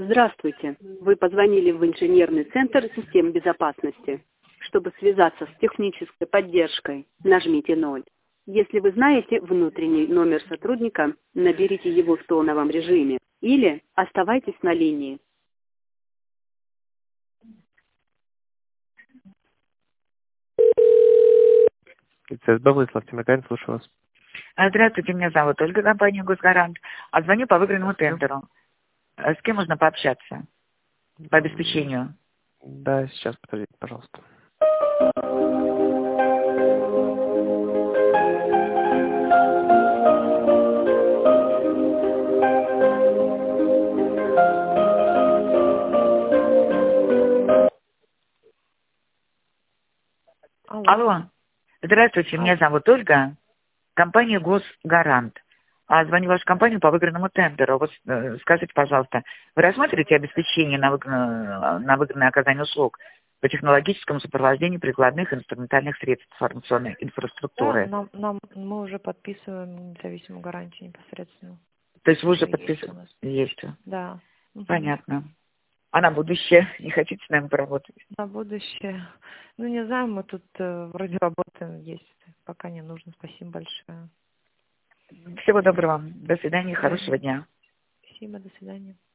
Здравствуйте. Вы позвонили в инженерный центр систем безопасности. Чтобы связаться с технической поддержкой, нажмите 0. Если вы знаете внутренний номер сотрудника, наберите его в тоновом режиме или оставайтесь на линии. ЦСБ Владислав Тимиркин, слушаю вас. Здравствуйте, меня зовут Ольга, компания «Госгарант». Звоню по выигранному тендеру. С кем можно пообщаться по обеспечению? Да, сейчас, подождите, пожалуйста. Алло. Здравствуйте, меня зовут Ольга, компания «Госгарант». Звоню в вашу компанию по выигранному тендеру. Вот скажите, пожалуйста, вы рассматриваете обеспечение на выгодное оказание услуг по технологическому сопровождению прикладных инструментальных средств информационной инфраструктуры? Да, мы уже подписываем независимую гарантию непосредственно. То есть вы уже подписываете? Есть. Да. Понятно. А на будущее не хотите с нами поработать? На будущее. Ну, не знаю, мы тут вроде работаем, есть. Пока не нужно. Спасибо большое. Всего доброго. До свидания. Хорошего дня. Спасибо. До свидания.